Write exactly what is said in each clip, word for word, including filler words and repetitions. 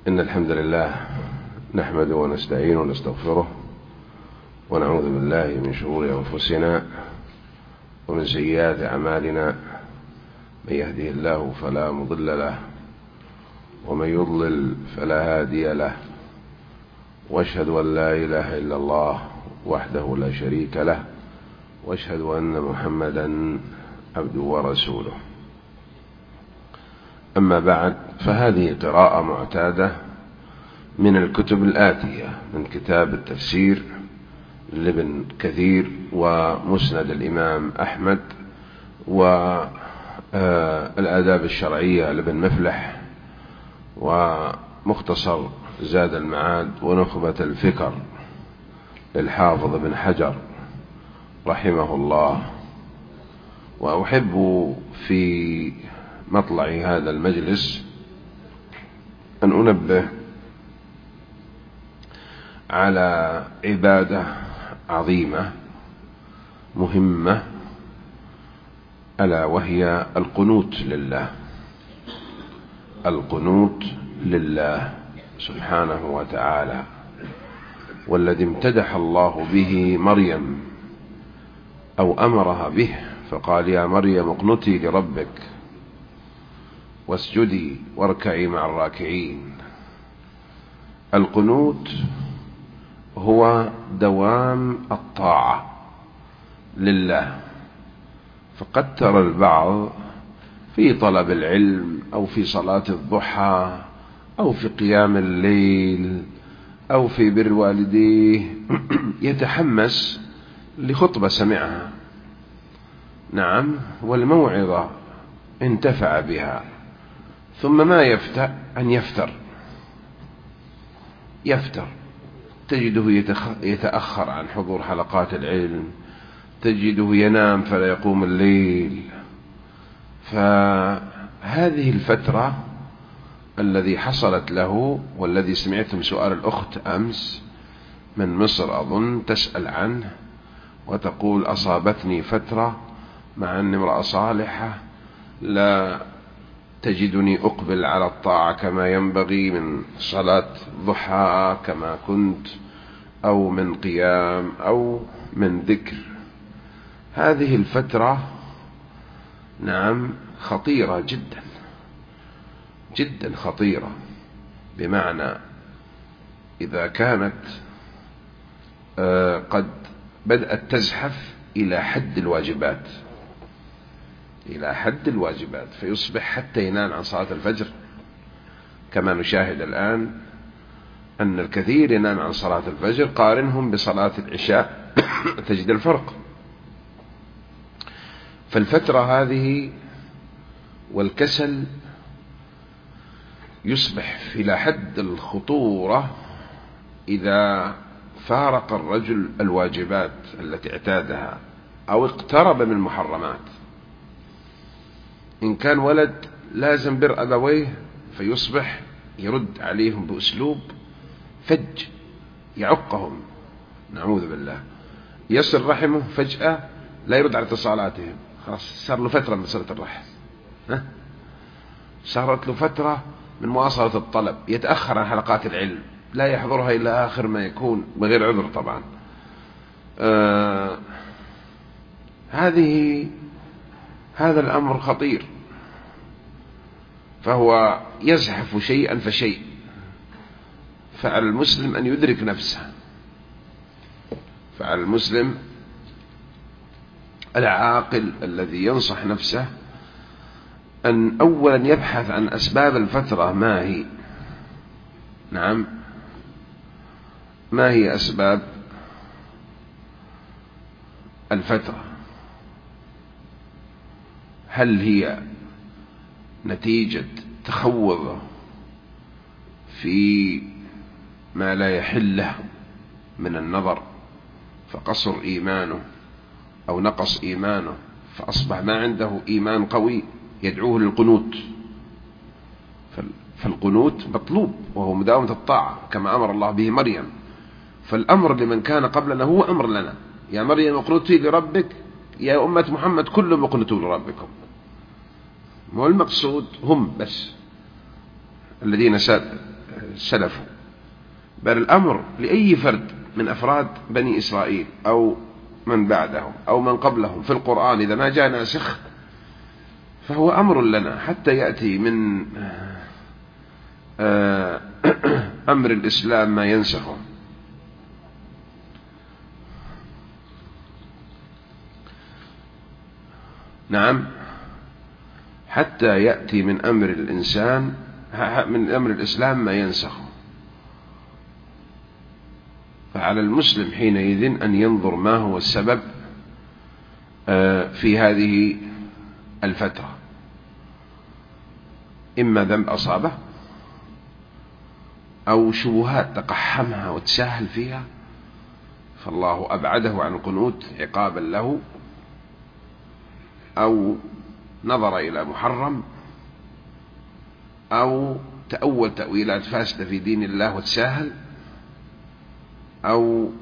إن الحمد لله نحمده ونستعينه ونستغفره ونعوذ بالله من شرور أنفسنا ومن سيئات أعمالنا. من يهده الله فلا مضل له ومن يضلل فلا هادي له، واشهد أن لا إله إلا الله وحده لا شريك له، واشهد أن محمدا عبده ورسوله. أما بعد، فهذه قراءة معتادة من الكتب الآتية: من كتاب التفسير لابن كثير، ومسند الإمام أحمد، والآداب الشرعية لابن مفلح، ومختصر زاد المعاد، ونخبة الفكر للحافظ ابن حجر رحمه الله. وأحب في مطلع هذا المجلس أن أنبه على عبادة عظيمة مهمة، ألا وهي القنوت لله. القنوت لله سبحانه وتعالى، والذي امتدح الله به مريم أو أمرها به، فقال: يا مريم اقنتي لربك واسجدي واركعي مع الراكعين. القنوت هو دوام الطاعة لله. فقد ترى البعض في طلب العلم أو في صلاة الضحى أو في قيام الليل أو في بر والديه يتحمس لخطبة سمعها، نعم، والموعظة انتفع بها، ثم ما يفتأ أن يفتر يفتر تجده يتأخر عن حضور حلقات العلم، تجده ينام فلا يقوم الليل. فهذه الفترة الذي حصلت له، والذي سمعتم سؤال الأخت أمس من مصر أظن تسأل عنه وتقول: أصابتني فترة مع أني امرأة صالحة لا تجدني أقبل على الطاعة كما ينبغي، من صلاة ضحى كما كنت، أو من قيام، أو من ذكر. هذه الفترة نعم خطيرة جدا جدا خطيرة، بمعنى إذا كانت قد بدأت تزحف إلى حد الواجبات إلى حد الواجبات فيصبح حتى ينام عن صلاة الفجر، كما نشاهد الآن أن الكثير ينام عن صلاة الفجر. قارنهم بصلاة العشاء تجد الفرق. فالفترة هذه والكسل يصبح إلى حد الخطورة إذا فارق الرجل الواجبات التي اعتادها أو اقترب من المحرمات. إن كان ولد لازم بر أبويه فيصبح يرد عليهم بأسلوب فج يعقهم، نعوذ بالله. يصل رحمه فجأة لا يرد على اتصالاتهم، خلاص صار له فترة من صلة الرحم، ها؟ صارت له فترة من مواصلة الطلب، يتأخر عن حلقات العلم، لا يحضرها إلا آخر ما يكون بغير عذر طبعا. آه هذه هذا الأمر خطير، فهو يزحف شيئا فشيء. فعلى المسلم أن يدرك نفسه، فعلى المسلم العاقل الذي ينصح نفسه أن أولا يبحث عن أسباب الفترة. ما هي؟ نعم، ما هي أسباب الفترة؟ هل هي نتيجة تخوض في ما لا يحل له من النظر فقصر إيمانه، أو نقص إيمانه فأصبح ما عنده إيمان قوي يدعوه للقنوت؟ فالقنوت مطلوب، وهو مداومة الطاعة كما أمر الله به مريم. فالأمر لمن كان قبلنا هو أمر لنا: يا مريم اقنتي لربك، يا أمة محمد كلهم اقنتوا لربكم. مو المقصود هم بس الذين سلفوا، بل الأمر لأي فرد من أفراد بني إسرائيل أو من بعدهم أو من قبلهم في القرآن إذا ما جاء ناسخ فهو أمر لنا حتى يأتي من أمر الإسلام ما ينسخه. نعم، حتى يأتي من أمر الإنسان من أمر الإسلام ما ينسخه. فعلى المسلم حينئذ أن ينظر ما هو السبب في هذه الفترة، إما ذنب أصابه أو شبهات تقحمها وتساهل فيها فالله أبعده عن القنوت عقابا له، أو نظر إلى محرم، أو تأول تأويلات فاسدة في دين الله وتساهل، أو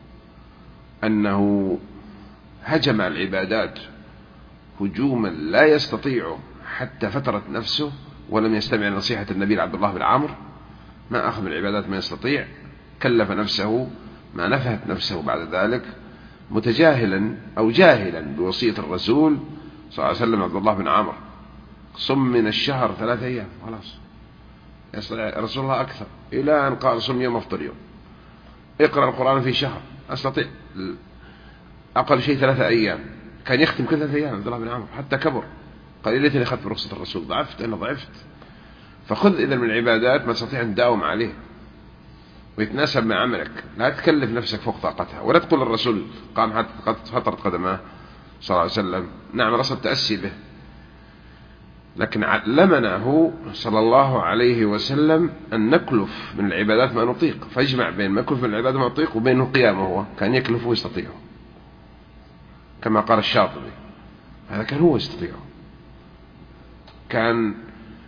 أنه هجم العبادات هجوما لا يستطيع حتى فترة نفسه ولم يستمع نصيحة النبي عبد الله بن عمرو، ما أخذ العبادات ما يستطيع، كلف نفسه ما نفهت نفسه بعد ذلك، متجاهلا أو جاهلا بوصية الرسول صلى الله عليه وسلم عبد الله بن عمرو: صم من الشهر ثلاثة أيام. خلاص يستطيع رسول الله أكثر، إلى أن قال: صم يوم أفطر يوم، اقرأ القرآن في شهر، أستطيع أقل شيء ثلاثة أيام. كان يختم كل ثلاثة أيام عبد الله بن عمرو حتى كبر، قال: ليتني أخذت برخصة الرسول، ضعفت أنا ضعفت. فخذ إذا من العبادات ما تستطيع أن تداوم عليه ويتناسب مع عملك، لا تكلف نفسك فوق طاقتها، ولا تقول الرسول قام حتى فترة قدماه صلى الله عليه وسلم. نعم الرسول تأسي به، لكن علمناه صلى الله عليه وسلم أن نكلف من العبادات ما نطيق، فاجمع بين ما يكلف من العبادات ما نطيق وبين القيام. هو كان يكلف ويستطيعه كما قال الشاطبي، هذا كان هو يستطيعه. كان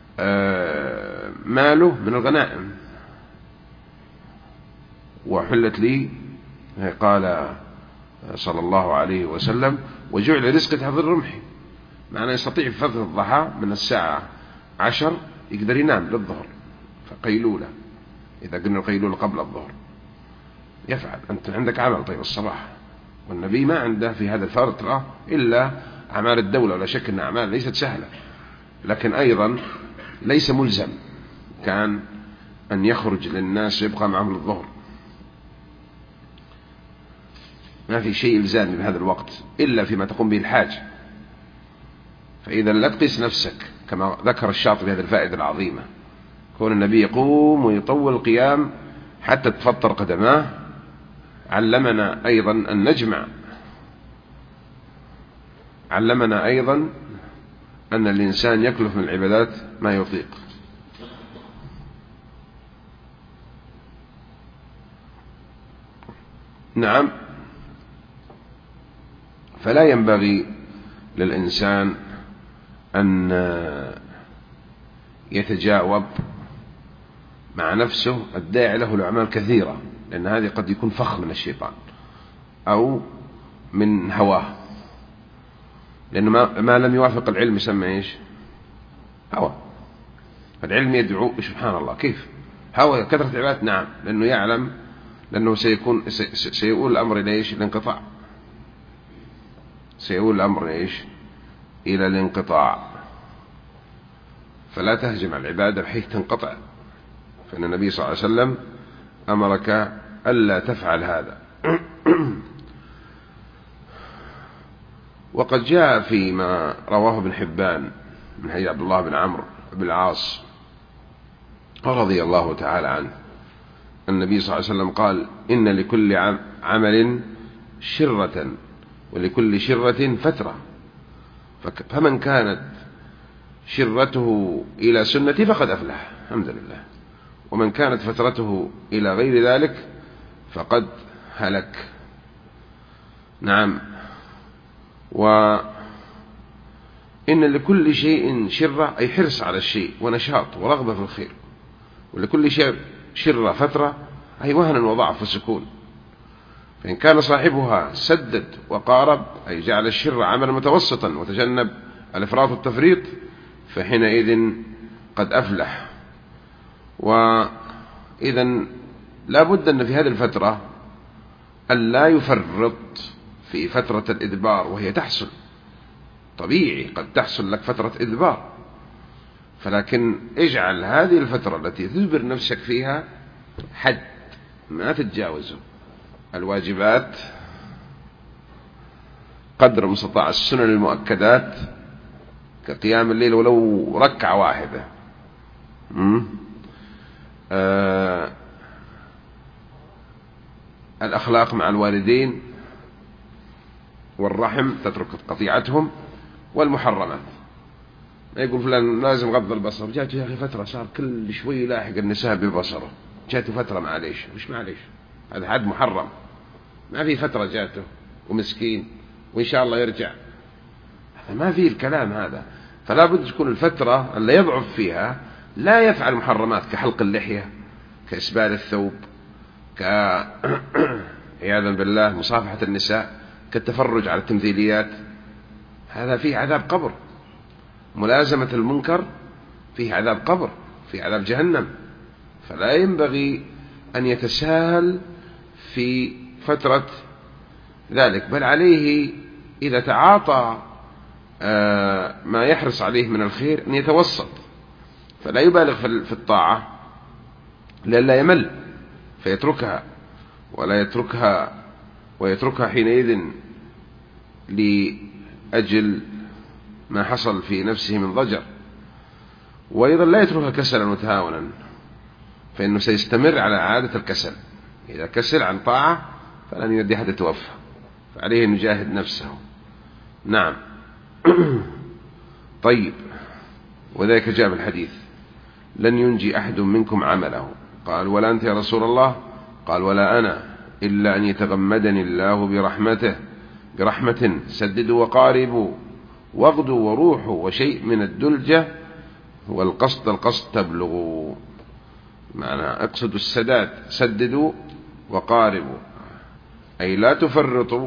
ماله من الغنائم وحلت لي، قال صلى الله عليه وسلم: وجعل رزقي تحت الرمح. معنى يستطيع في فترة الضحى من الساعة عشر يقدر ينام للظهر، فقيلولة إذا قلنا القيلولة قبل الظهر يفعل. أنت عندك عمل طيب الصباح، والنبي ما عنده في هذا الفترة إلا أعمال الدولة، ولا شك أن أعمال ليست سهلة، لكن أيضا ليس ملزم كان أن يخرج للناس يبقى معهم الظهر، ما في شيء إلزامي بهذا الوقت إلا فيما تقوم به الحاجة. فإذا لا تقيس نفسك كما ذكر الشاطبي هذه الفائدة العظيمة، كون النبي يقوم ويطول القيام حتى تفطر قدماه. علمنا أيضا أن نجمع، علمنا أيضا أن الإنسان يكلف من العبادات ما يطيق. نعم، فلا ينبغي للإنسان أن يتجاوب مع نفسه الداعي له الأعمال كثيرة، لأن هذه قد يكون فخ من الشيطان أو من هواه، لأنه ما, ما لم يوافق العلم يسمى إيش؟ هوى. العلم يدعو سبحان الله كيف هوى كثرة العبادات. نعم، لأنه يعلم لأنه سيكون سيقول الأمر إلى إيش؟ الانقطاع. سيقول الأمر إيش؟ إلى الانقطاع. فلا تهجم على العبادة بحيث تنقطع، فإن النبي صلى الله عليه وسلم أمرك ألا تفعل هذا. وقد جاء فيما رواه ابن حبان من حديث عبد الله بن عمرو بن العاص رضي الله تعالى عنه، النبي صلى الله عليه وسلم قال: إن لكل عمل شرة ولكل شرة فترة، فمن كانت شرته إلى سنتي فقد أفلح الحمد لله، ومن كانت فترته إلى غير ذلك فقد هلك. نعم، وإن لكل شيء شرة أي حرص على الشيء ونشاط ورغبة في الخير، ولكل شيء شرة فترة أي وهن وضعف وسكون. فإن كان صاحبها سدد وقارب أي جعل الشر عملا متوسطا وتجنب الإفراط والتفريط فحينئذ قد أفلح. وقد إذن لا بد أن في هذه الفترة أن لا يفرط في فترة الإدبار، وهي تحصل طبيعي، قد تحصل لك فترة إدبار، فلكن اجعل هذه الفترة التي تدبر نفسك فيها حد ما تتجاوزه. الواجبات قدر مستطاع، السنن المؤكدات كقيام الليل ولو ركعة واحدة. آه الأخلاق مع الوالدين والرحم تترك قطيعتهم، والمحرمات. ما يقول فلان لازم غض البصر، جاته يا أخي فترة صار كل شوي يلاحق النساء ببصره، جاته فترة معليش، مش معليش، هذا حد محرم، ما في فترة جاته ومسكين وإن شاء الله يرجع، هذا ما في الكلام هذا. فلا بد تكون الفترة اللي يضعف فيها لا يفعل محرمات كحلق اللحية، كإسبال الثوب، كعياذا بالله مصافحة النساء، كالتفرج على التمثيليات، هذا فيه عذاب قبر. ملازمة المنكر فيه عذاب قبر، فيه عذاب جهنم. فلا ينبغي أن يتساهل في فترة ذلك، بل عليه إذا تعاطى ما يحرص عليه من الخير أن يتوسط، فلا يبالغ في الطاعة لئلا يمل فيتركها، ولا يتركها ويتركها حينئذ لأجل ما حصل في نفسه من ضجر. وأيضا لا يتركها كسلا وتهاونا، فإنه سيستمر على عادة الكسل. إذا كسل عن طاعة فلن يودي حتى توفى، فعليه أن يجاهد نفسه. نعم. طيب، وذلك جاء في الحديث: لن ينجي أحد منكم عمله. قال: ولا أنت يا رسول الله؟ قال: ولا أنا، إلا أن يتغمدني الله برحمته برحمة سددوا وقاربوا واغدوا وروحوا وشيء من الدلجة والقصد القصد تبلغوا. معنى اقصدوا السداد، سددوا وقاربوا، أي لا تفرطوا.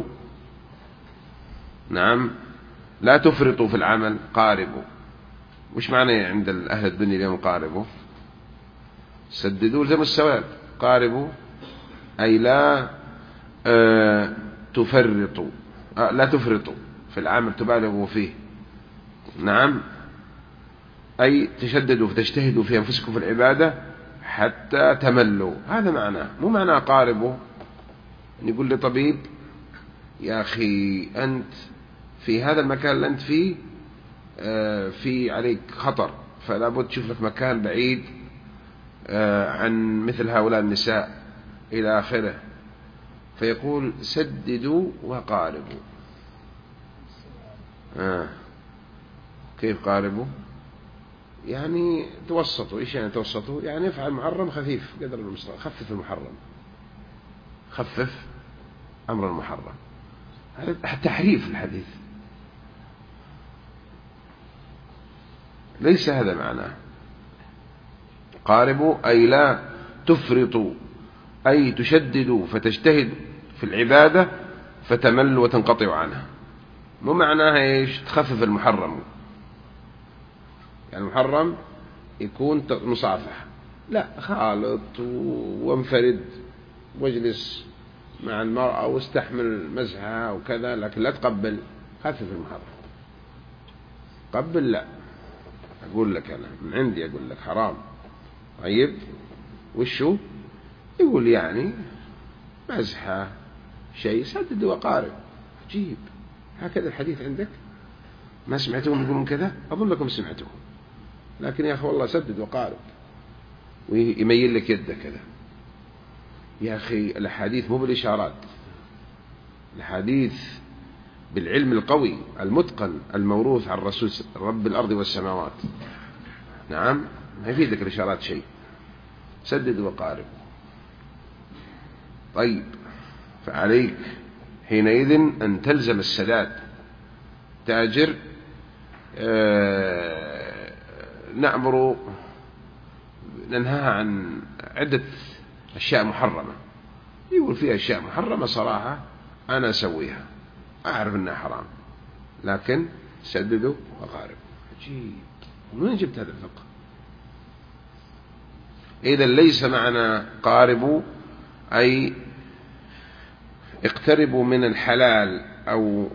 نعم، لا تفرطوا في العمل، قاربوا. وش معنى عند أهل الدنيا اليوم قاربوا؟ سددوا زي السواد، قاربوا أي لا آه تفرطوا، آه لا تفرطوا في العمل، تبالغوا فيه. نعم، أي تشددوا فتجتهدوا في أنفسكم في العبادة حتى تملوا، هذا معناه. مو معناه قاربوا يقول لي طبيب: يا أخي أنت في هذا المكان اللي أنت فيه آه في عليك خطر، فلا بد تشوف لك مكان بعيد آه عن مثل هؤلاء النساء إلى آخره. فيقول: سددوا وقاربوا. آه. كيف قاربوا؟ يعني توسطوا. إيش يعني توسطوا؟ يعني افعل محرم خفيف قدر المستطاع، خفف المحرم، خفف أمر المحرم. هذا تحريف الحديث، ليس هذا معناه. قاربوا أي لا تفرطوا، أي تشددوا فتجتهدوا في العبادة فتملوا وتنقطعوا عنها. مو معناها إيش تخفف المحرم، يعني المحرم يكون مصافح، لا، خالط وانفرد واجلس مع المرأة واستحمل مزحها وكذا، لكن لا تقبل، خفف المحرم. قبل لا، أقول لك أنا من عندي أقول لك حرام. طيب، وشو يقول؟ يعني مزحة شيء، سدد وقارب. عجيب، هكذا الحديث عندك؟ ما سمعتهم يقولون كذا؟ أظنكم سمعتهم. لكن يا أخي والله سدد وقارب، ويميل لك يده كذا. يا أخي الحديث مو بالإشارات، الحديث بالعلم القوي المتقن الموروث عن الرسول رب الأرض والسماوات. نعم، ما يفيدك الإشارات شيء. سدد وقارب. طيب، فعليك حينئذ أن تلزم السداد. تاجر آه نأمر ننهاها عن عدة أشياء محرمة، يقول فيها أشياء محرمة صراحة أنا أسويها، أعرف أنها حرام، لكن سددوا وقارب. عجيب، من وين جبت هذا الفقه؟ إذا ليس معنى قاربوا أي اقتربوا من الحلال، أو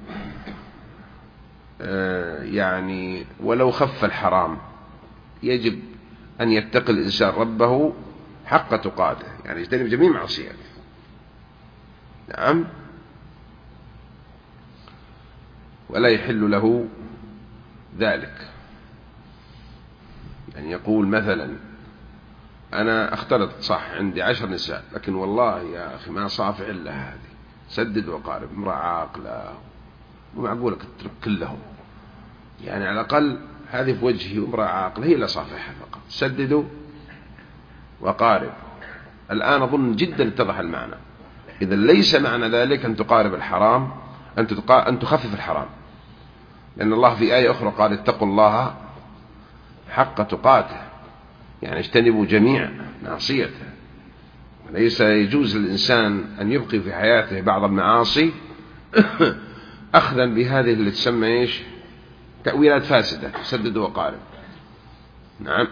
يعني ولو خف الحرام. يجب أن يتقي الإنسان ربه حق تقاته، يعني يجتنب جميع معصياته. نعم. ولا يحل له ذلك. يعني يقول مثلا أنا اختلط صح عندي عشر نساء، لكن والله يا أخي ما صافح إلا هذه، سدد وقارب، امرأة عاقلة ومعقولة تترك كلهم، يعني على الأقل هذه في وجهي امرأة عاقلة هي اللي صافحها فقط، سددوا وقارب. الآن أظن جدا اتضح المعنى. إذا ليس معنى ذلك أن تقارب الحرام، أن, تتقا... أن تخفف الحرام، لأن الله في آية أخرى قال اتقوا الله حق تقاته، يعني اجتنبوا جميع معصيته. ليس يجوز للإنسان أن يبقي في حياته بعض المعاصي أخذا بهذه اللي تسمى إيش؟ تأويلات فاسدة، سدد وقارب. نعم.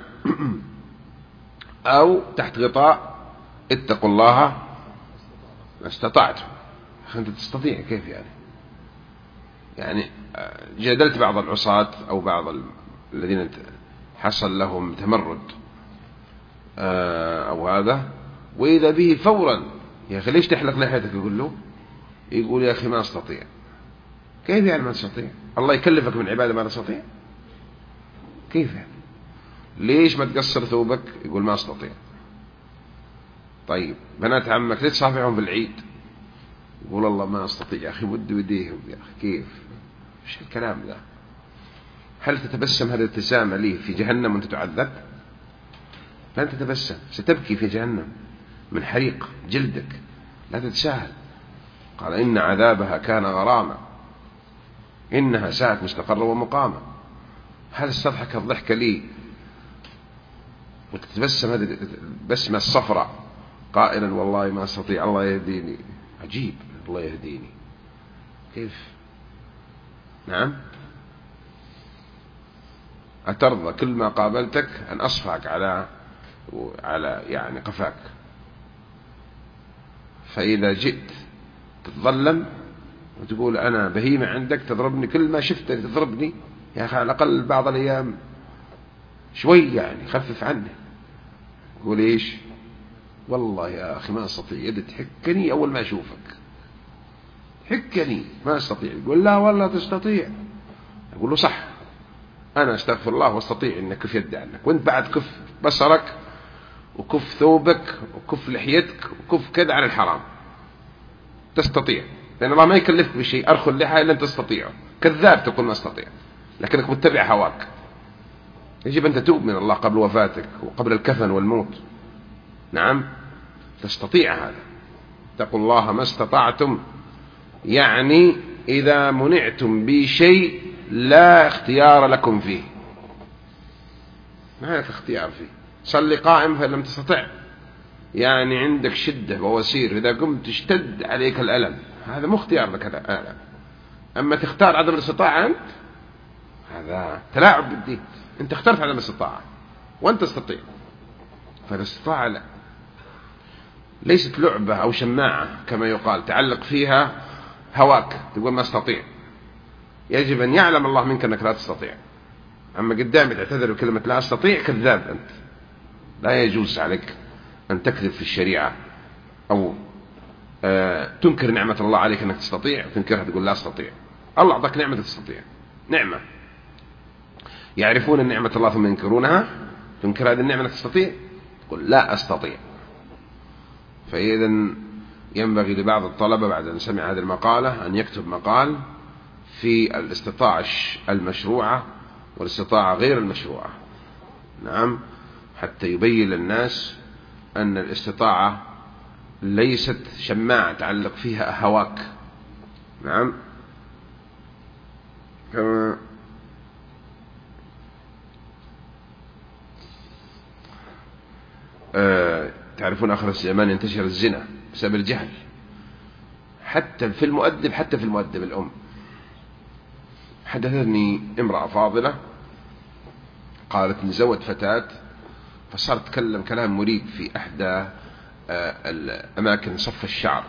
أو تحت غطاء اتقوا الله ما استطعتم. أنت تستطيع كيف يعني؟ يعني جادلت بعض العصاة أو بعض الذين حصل لهم تمرد أو هذا، وإذا به فورا يا أخي ليش تحلق لحيتك؟ يقول له يقول يا أخي ما أستطيع. كيف يعني ما تستطيع؟ الله يكلفك من عبادة ما تستطيع؟ كيف يعني؟ ليش ما تقصر ثوبك؟ يقول ما أستطيع. طيب بنات عمك ليش تصافحهم في العيد؟ يقول الله ما أستطيع يا أخي، ود وديهم يا أخي. كيف؟ إيش الكلام ذا؟ هل تتبسم هذه الابتسامة لي في جهنم وأنت تعذب؟ لن تتبسم، ستبكي في جهنم من حريق جلدك، لا تتساهل. قال إن عذابها كان غراما إنها ساءت مستقرا ومقاما. هل استضحك الضحك لي وتتبسم هذه البسمة الصفراء قائلا والله ما أستطيع الله يهديني؟ عجيب، الله يهديني كيف؟ نعم. أترضى كل ما قابلتك أن أصفعك على على يعني قفاك؟ فإذا جئت تتظلم وتقول أنا بهيمة عندك تضربني كل ما شفت تضربني، يا أخي على الأقل بعض الأيام شوي يعني خفف عني. يقول إيش؟ والله يا أخي ما أستطيع، يد تحكني أول ما أشوفك، حكني ما أستطيع. يقول لا والله تستطيع. يقول له صح، أنا أستغفر الله واستطيع أن كف يدي عنك، وأنت بعد كف بصرك وكف ثوبك وكف لحيتك وكف كذا عن الحرام. تستطيع، لأن الله ما يكلفك بشيء أرخل اللحى إلا أن تستطيعه. كذاب تقول ما استطيع، لكنك متبع هواك. يجب أن تتوب من الله قبل وفاتك وقبل الكفن والموت. نعم. تستطيع هذا. اتقوا الله ما استطعتم، يعني إذا منعتم بشيء لا اختيار لكم فيه، ما لك اختيار فيه. صلي قائم فإن لم تستطع، يعني عندك شدة ووسير، إذا قمت تشتد عليك الألم، هذا مو اختيار لك هذا الألم. أما تختار عدم الاستطاعة أنت، هذا تلاعب بالدين. أنت اخترت عدم الاستطاعة وأنت تستطيع، فالاستطاعة لا، ليست لعبة أو شماعة كما يقال تعلق فيها هواك تقول ما استطيع. يجب أن يعلم الله منك أنك لا تستطيع. أما قدامي تعتذر بكلمة لا أستطيع، كذاب أنت. لا يجوز عليك أن تكذب في الشريعة أو آه تنكر نعمة الله عليك أنك تستطيع وتنكرها تقول لا أستطيع. الله أعطاك نعمة تستطيع، نعمة. يعرفون النعمة الله ثم ينكرونها، تنكر هذه النعمة أنك تستطيع تقول لا أستطيع. فإذا ينبغي لبعض الطلبة بعد أن سمع هذه المقالة أن يكتب مقال في الاستطاعة المشروعة والاستطاعة غير المشروعة. نعم. حتى يبين للناس أن الاستطاعة ليست شماعة تعلق فيها هواك. نعم. كما آه تعرفون آخر الزمان ينتشر الزنا بسبب الجهل، حتى في المؤدب، حتى في المؤدب الأم. حدثتني امرأة فاضلة قالت نزوت فتاة فصار تكلم كلام مريب في أحدى الأماكن صف الشعر،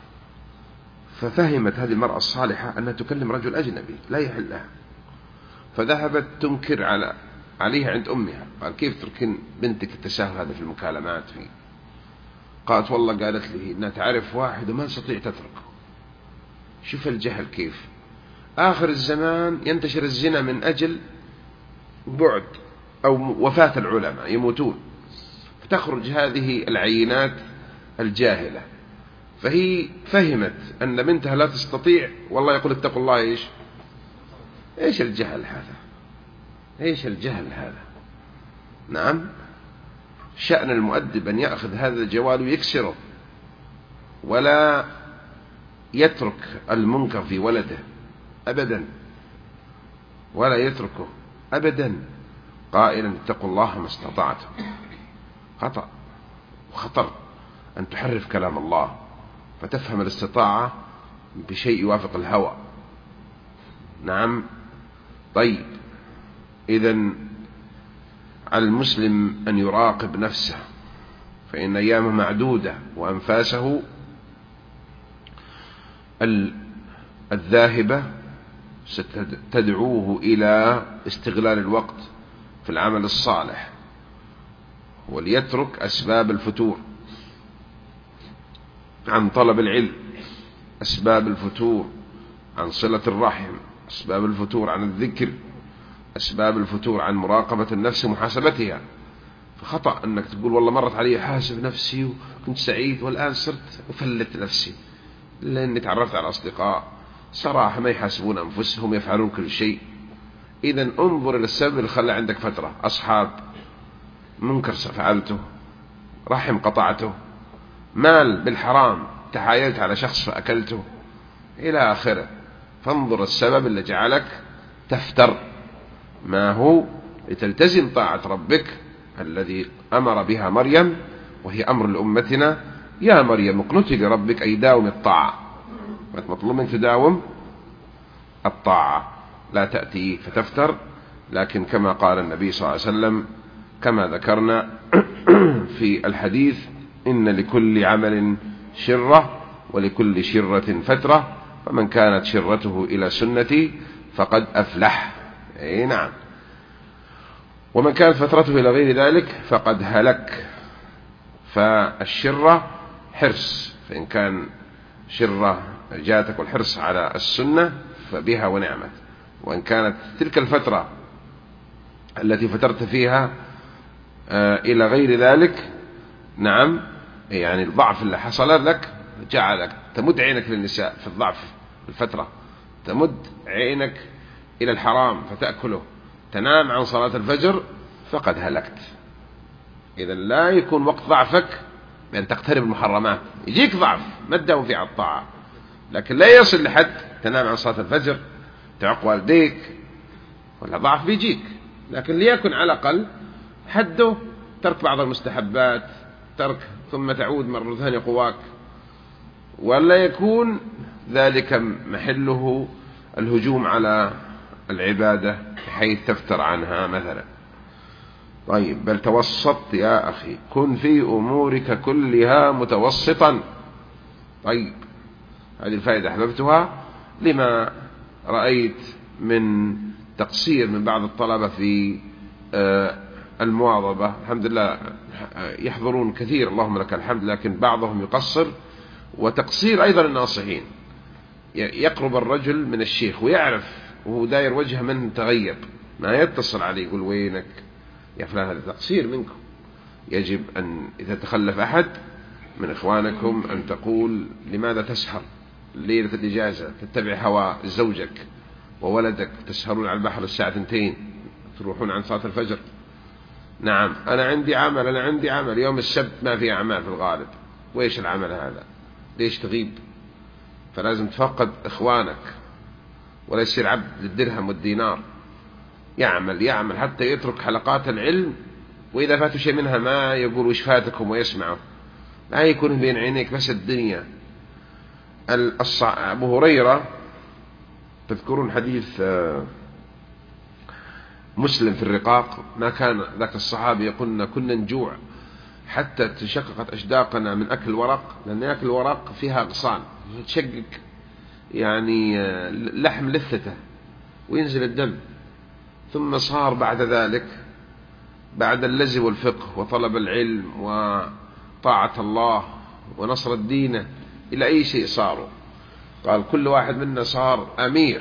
ففهمت هذه المرأة الصالحة أنها تكلم رجل أجنبي لا يحل لها، فذهبت تنكر على عليها عند أمها. قال كيف تركن بنتك التساهل هذا في المكالمات فيه؟ قالت والله قالت لي إنها تعرف واحد وما تستطيع تتركه. شوف الجهل كيف. آخر الزمان ينتشر الزنا من أجل بعد أو وفاة العلماء، يموتون، فتخرج هذه العينات الجاهلة، فهي فهمت أن بنتها لا تستطيع، والله يقول اتقوا الله. إيش إيش الجهل هذا؟ إيش الجهل هذا؟ نعم، شأن المؤدب أن يأخذ هذا الجوال ويكسره، ولا يترك المنكر في ولده أبدا، ولا يتركه أبدا، قائلا اتقوا الله ما استطعتم. خطأ وخطر أن تحرف كلام الله فتفهم الاستطاعة بشيء يوافق الهوى. نعم. طيب، إذن على المسلم أن يراقب نفسه، فإن أيامه معدودة وأنفاسه الذاهبة ستدعوه إلى استغلال الوقت في العمل الصالح، وليترك أسباب الفتور عن طلب العلم، أسباب الفتور عن صلة الرحم، أسباب الفتور عن الذكر، أسباب الفتور عن مراقبة النفس ومحاسبتها. فخطأ أنك تقول والله مرت علي حاسب نفسي وكنت سعيد والآن صرت أفلت نفسي، لأني تعرفت على أصدقاء صراحة ما يحاسبون أنفسهم، يفعلون كل شيء. إذن انظر إلى السبب اللي خلى عندك فترة، أصحاب، منكر فعلته، رحم قطعته، مال بالحرام تحايلت على شخص فأكلته، إلى آخره. فانظر السبب اللي جعلك تفتر، ما هو لتلتزم طاعة ربك الذي أمر بها مريم، وهي أمر لأمتنا: يا مريم اقنتي لربك، أي داوم الطاعة، مطلوب منك تداوم الطاعة، لا تأتي فتفتر. لكن كما قال النبي صلى الله عليه وسلم كما ذكرنا في الحديث: إن لكل عمل شرة ولكل شرة فترة، فمن كانت شرته إلى سنتي فقد أفلح. أي نعم. ومن كانت فترته إلى غير ذلك فقد هلك. فالشرة حرص، فإن كان شرة جاتك والحرص على السنة فبها ونعمت، وإن كانت تلك الفترة التي فترت فيها إلى غير ذلك، نعم، يعني الضعف اللي حصل لك جعلك تمد عينك للنساء في الضعف الفترة، تمد عينك إلى الحرام فتأكله، تنام عن صلاة الفجر، فقد هلكت. إذا لا يكون وقت ضعفك بأن تقترب المحرمات. يجيك ضعف ما تداوم فيه على الطاعة، لكن لا يصل لحد تنام عن صلاة الفجر، تعق والديك، ولا ضعف بيجيك، لكن ليكن على الأقل حده ترك بعض المستحبات، ترك ثم تعود مرة ثانية قواك، ولا يكون ذلك محله الهجوم على العبادة بحيث تفتر عنها مثلا. طيب، بل توسط يا أخي، كن في أمورك كلها متوسطا. طيب، هذه الفائدة أحببتها لما رأيت من تقصير من بعض الطلبة في المواظبة. الحمد لله يحضرون كثير اللهم لك الحمد، لكن بعضهم يقصر، وتقصير أيضا الناصحين. يقرب الرجل من الشيخ ويعرف وهو داير وجه من تغيب، ما يتصل عليه يقول وينك يا فلان، هذا تقصير منكم. يجب أن إذا تخلف أحد من إخوانكم أن تقول لماذا تسهر ليلة الإجازة، تتبع هوى زوجك وولدك، تسهرون على البحر الساعة اثنتين، تروحون عن صلاة الفجر. نعم، أنا عندي عمل أنا عندي عمل يوم السبت ما في أعمال في الغالب. وإيش العمل هذا؟ ليش تغيب؟ فلازم تفقد إخوانك، ولا يصير عبد للدرهم والدينار، يعمل يعمل حتى يترك حلقات العلم، وإذا فاتوا شيء منها ما يقول وش فاتكم ويسمعوا، لا يكون بين عينيك بس الدنيا. أبو هريرة، تذكرون حديث مسلم في الرقاق، ما كان ذاك الصحابي يقولنا كنا نجوع حتى تشققت أشداقنا من أكل الورق، لأن يأكل الورق فيها أغصان تشقق يعني لحم لثته وينزل الدم. ثم صار بعد ذلك بعد اللزم والفقه وطلب العلم وطاعة الله ونصر الدين إلى أي شيء صاروا. قال كل واحد منا صار أمير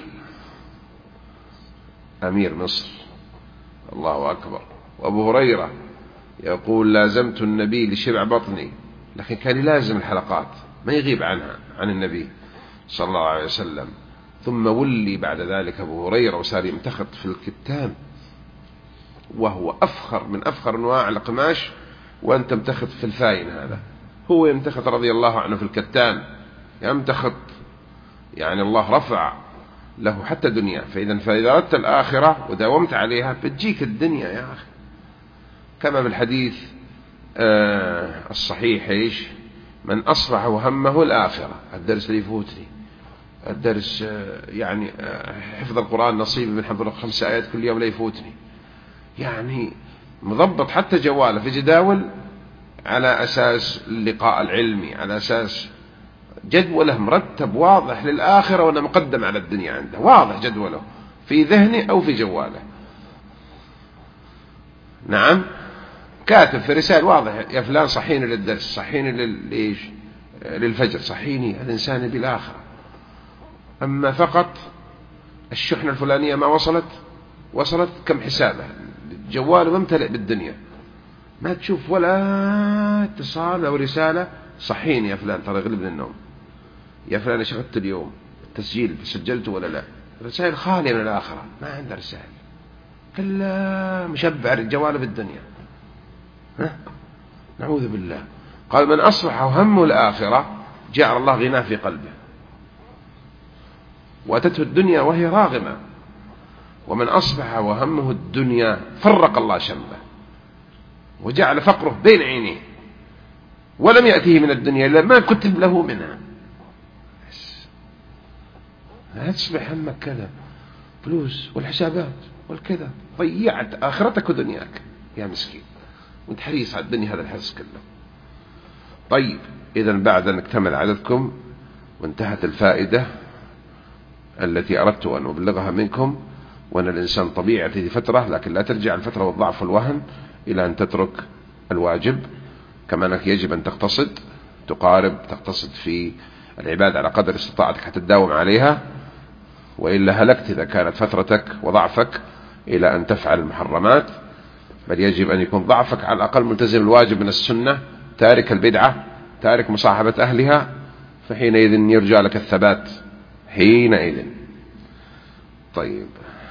أمير مصر. الله أكبر. وأبو هريرة يقول لازمت النبي لشبع بطني، لكن كان يلازم الحلقات ما يغيب عنها عن النبي صلى الله عليه وسلم. ثم ولي بعد ذلك أبو هريرة وصار يمتخط في الكتان، وهو أفخر من أفخر أنواع القماش، وأنت تمتخط في الفاين. هذا هو يمتخط رضي الله عنه في الكتان، يمتخط يعني الله رفع له حتى دنيا. فإذا فإذا أردت الآخرة وداومت عليها بتجيك الدنيا يا أخي. كما في الحديث آه الصحيح إيش؟ من أصبح وهمه الآخرة. الدرس اللي يفوتني الدرس آه يعني آه حفظ القرآن نصيب من حفظ خمس آيات كل يوم لا يفوتني، يعني مضبط حتى جواله في جداول على أساس اللقاء العلمي، على أساس جدوله مرتب واضح للآخرة، وأنا مقدم على الدنيا عنده، واضح جدوله في ذهنه أو في جواله. نعم، كاتب في رسالة واضح يا فلان صحيني للدرس، صحيني للإيش للفجر، صحيني الإنسان بالآخرة. أما فقط الشحنة الفلانية ما وصلت وصلت كم حسابه، جواله ممتلئ بالدنيا، ما تشوف ولا اتصال أو رسالة صحيني يا فلان ترى غلبني النوم، يا فلان شغلت اليوم تسجيل سجلته ولا لا. رسائل خالية من الآخرة، ما عنده رسائل، كلا مشبع جواله بالدنيا. ها؟ نعوذ بالله. قال من أصبح همه الآخرة جعل الله غناه في قلبه، وأتته الدنيا وهي راغمة. ومن أصبح وهمه الدنيا فرق الله شمله وجعل فقره بين عينيه، ولم يأتيه من الدنيا إلا ما كتب له منها. لا تصبح همك كذا فلوس والحسابات والكذا، ضيعت آخرتك ودنياك يا مسكين، وانت حريص على الدنيا هذا الحرص كله. طيب إذا بعد أن اكتمل عددكم وانتهت الفائدة التي أردت أن أبلغها منكم، وأن الإنسان طبيعته فترة، لكن لا ترجع الفترة والضعف والوهن إلى أن تترك الواجب، كما أنك يجب أن تقتصد، تقارب تقتصد في العبادة على قدر استطاعتك حتى تداوم عليها، وإلا هلكت إذا كانت فترتك وضعفك إلى أن تفعل المحرمات. بل يجب أن يكون ضعفك على الأقل ملتزم الواجب من السنة، تارك البدعة، تارك مصاحبة أهلها، فحينئذ يرجع لك الثبات حينئذ. طيب.